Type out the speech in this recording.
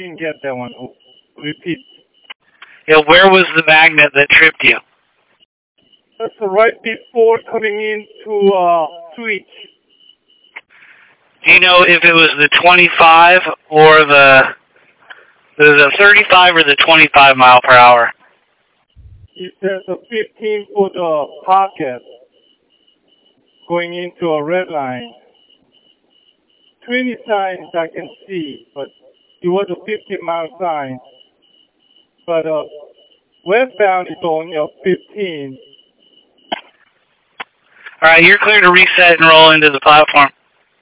didn't get that one. Repeat. Yeah, where was the magnet that tripped you? That's right before coming into switch. Do you know if it was the 25 or the 35 or the 25 mile per hour? It says a 15 for the pocket going into a red line. 20 signs I can see, but it was a 50-mile sign. But westbound is only a 15. All right, you're clear to reset and roll into the platform.